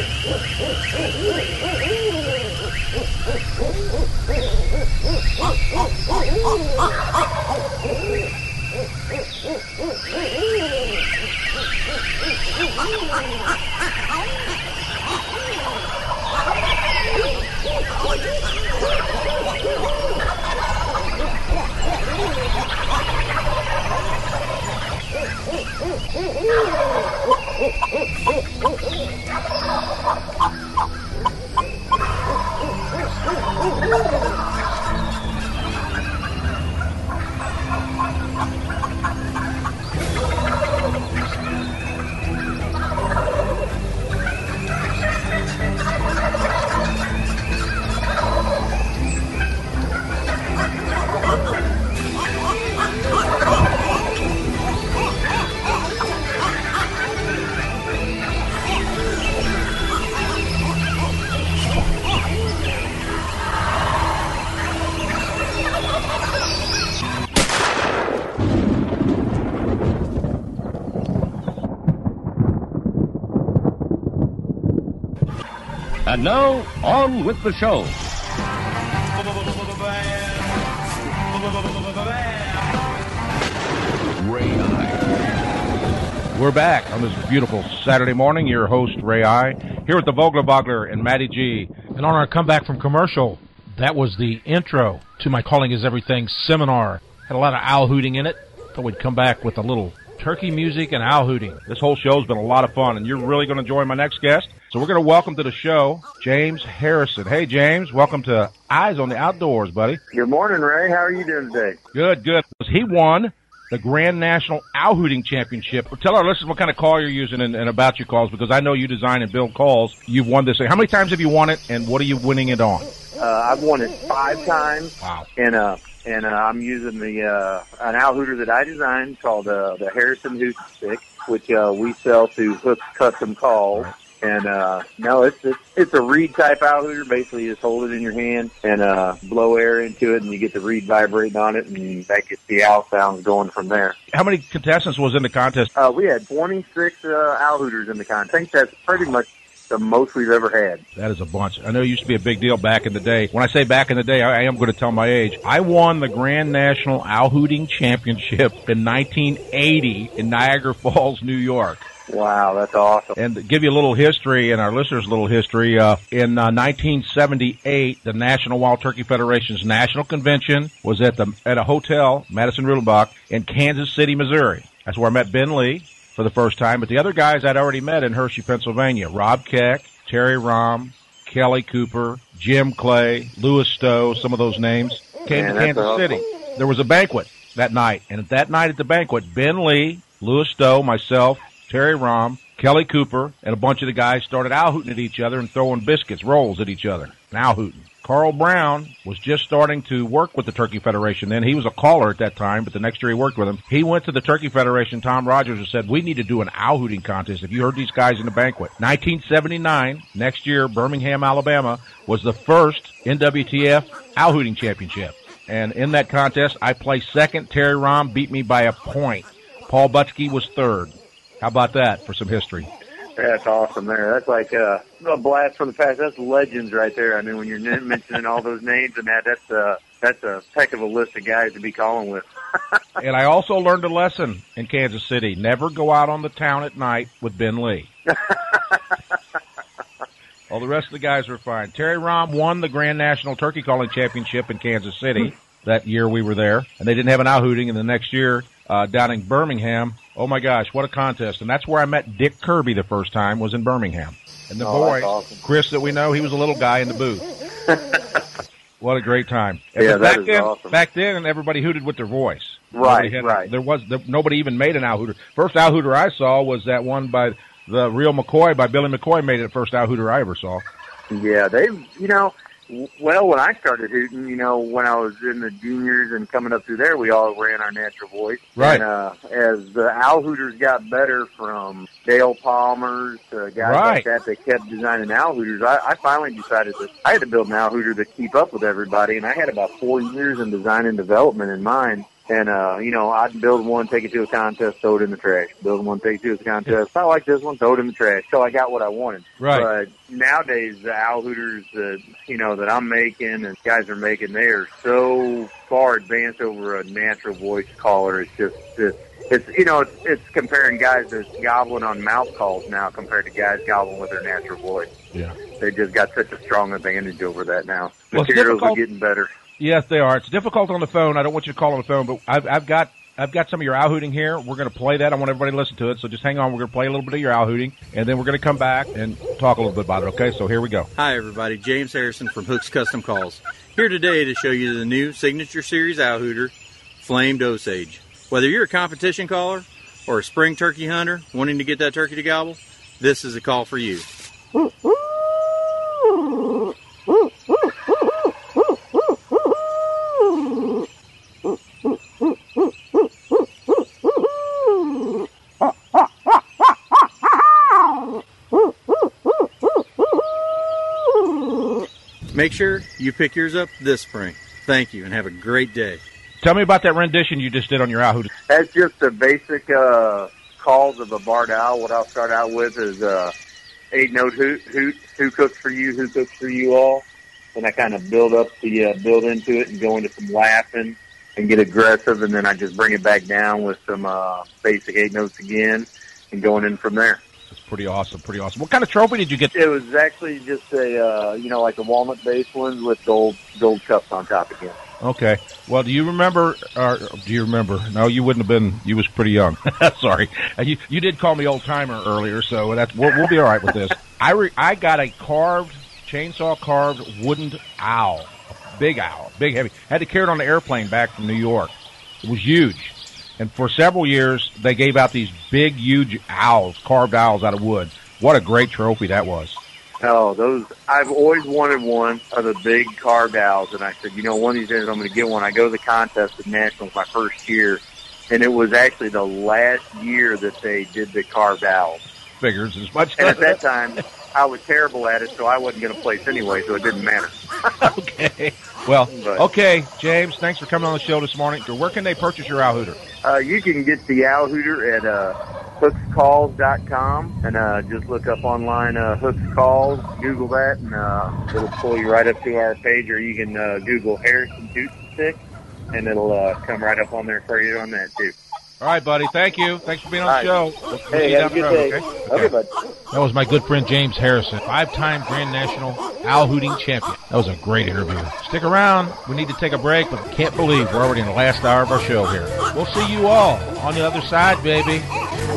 And now, on with the show. Ray I. We're back on this beautiful Saturday morning. Your host, Ray I, here with the Vogler Bogler and Matty G. And on our comeback from commercial, that was the intro to my Calling Is Everything seminar. Had a lot of owl hooting in it. Thought we'd come back with a little turkey music and owl hooting. This whole show's been a lot of fun, and you're really going to join my next guest. So we're going to welcome to the show James Harrison. Hey, James, welcome to Eyes on the Outdoors, buddy. Good morning, Ray. How are you doing today? Good, good. He won the Grand National Owl Hooting Championship. Tell our listeners what kind of call you're using and about your calls, because I know you design and build calls. You've won this. How many times have you won it, and what are you winning it on? I've won it 5 times. Wow. And I'm using the an owl hooter that I designed called the Harrison Hoot Stick, which we sell through Hook Custom Calls. Right. And no, it's a reed type owl hooter. Basically, you just hold it in your hand and blow air into it, and you get the reed vibrating on it, and that gets the owl sounds going from there. How many contestants was in the contest? We had 26 owl hooters in the contest. I think that's pretty much the most we've ever had. That is a bunch. I know it used to be a big deal back in the day. When I say back in the day, I am going to tell my age. I won the Grand National Owl Hooting Championship in 1980 in Niagara Falls, New York. Wow, that's awesome. And to give you a little history, and our listeners a little history, in 1978, the National Wild Turkey Federation's national convention was at a hotel, Madison Rudelbach, in Kansas City, Missouri. That's where I met Ben Lee for the first time. But the other guys I'd already met in Hershey, Pennsylvania: Rob Keck, Terry Rahm, Kelly Cooper, Jim Clay, Louis Stowe. Some of those names came to Kansas City. There was a banquet that night, and at that night at the banquet, Ben Lee, Louis Stowe, myself, Terry Rahm, Kelly Cooper, and a bunch of the guys started owl hooting at each other and throwing biscuits, rolls at each other, and owl hooting. Carl Brown was just starting to work with the Turkey Federation then. He was a caller at that time, but the next year he worked with them. He went to the Turkey Federation, Tom Rogers, and said, we need to do an owl hooting contest. If you heard these guys in the banquet. 1979, next year, Birmingham, Alabama, was the first NWTF owl hooting championship. And in that contest, I placed second. Terry Rahm beat me by a point. Paul Butski was third. How about that for some history? That's awesome there. That's like a blast from the past. That's legends right there. I mean, when you're mentioning all those names and that's a heck of a list of guys to be calling with. And I also learned a lesson in Kansas City. Never go out on the town at night with Ben Lee. All the rest of the guys were fine. Terry Rahm won the Grand National Turkey Calling Championship in Kansas City that year we were there. And they didn't have an owl hooting. And the next year down in Birmingham, oh, my gosh, what a contest. And that's where I met Dick Kirby the first time, was in Birmingham. And the boy, awesome. Chris, that we know, he was a little guy in the booth. What a great time. Yeah, that is awesome. Back then, everybody hooted with their voice. Right. Nobody even made an owl hooter. First owl hooter I saw was that one by the Real McCoy, by Billy McCoy, made it the first owl hooter I ever saw. Yeah, well, when I started hooting, when I was in the juniors and coming up through there, we all ran our natural voice. Right. And as the owl hooters got better, from Dale Palmer's to guys like that kept designing owl hooters, I finally decided that I had to build an owl hooter to keep up with everybody. And I had about 4 years in design and development in mind. And, I'd build one, take it to a contest, throw it in the trash. Build one, take it to a contest. I like this one, throw it in the trash. So I got what I wanted. Right. But nowadays, the owl hooters that I'm making and guys are making, they are so far advanced over a natural voice caller. It's just, it's comparing guys that's gobbling on mouth calls now compared to guys gobbling with their natural voice. Yeah. They just got such a strong advantage over that now. Well, it's Materials are difficult. getting better. Yes, they are. It's difficult on the phone. I don't want you to call on the phone, but I've got some of your owl hooting here. We're going to play that. I want everybody to listen to it. So just hang on. We're going to play a little bit of your owl hooting, and then we're going to come back and talk a little bit about it. Okay? So here we go. Hi, everybody. James Harrison from Hooks Custom Calls. Here today to show you the new Signature Series owl hooter, Flamed Osage. Whether you're a competition caller or a spring turkey hunter wanting to get that turkey to gobble, this is a call for you. Make sure you pick yours up this spring. Thank you, and have a great day. Tell me about that rendition you just did on your owl hooting. That's just the basic calls of a barred owl. What I'll start out with is 8-note hoot, who cooks for you all. And I kind of build into it and go into some laughing and get aggressive, and then I just bring it back down with some basic 8 notes again and going in from there. It's pretty awesome, pretty awesome. What kind of trophy did you get? It was actually just a, like the walnut-based ones with gold cups on top again. Okay. Well, do you remember? No, you wouldn't have been. You was pretty young. Sorry. You did call me old timer earlier, so we'll be all right with this. I got a chainsaw carved wooden owl, big heavy. Had to carry it on the airplane back from New York. It was huge. And for several years, they gave out these big, huge owls, carved owls out of wood. What a great trophy that was. Oh, those, I've always wanted one of the big carved owls, and I said, one of these days I'm going to get one. I go to the contest at Nationals my first year, and it was actually the last year that they did the carved owls. Figures as much. And at that time, I was terrible at it, so I wasn't going to place anyway, so it didn't matter. Okay. Well, okay, James, thanks for coming on the show this morning. Where can they purchase your owl hooter? You can get the owl hooter at hookscalls.com, and just look up online Hooks Calls, Google that, and it'll pull you right up to our page, or you can Google Harrison Toot Stick, and it'll come right up on there for you on that, too. All right, buddy. Thank you. Thanks for being on the show. Hey, have a good day. Okay, bud. That was my good friend James Harrison, 5-time Grand National owl hooting champion. That was a great interview. Stick around. We need to take a break, but can't believe we're already in the last hour of our show here. We'll see you all on the other side, baby.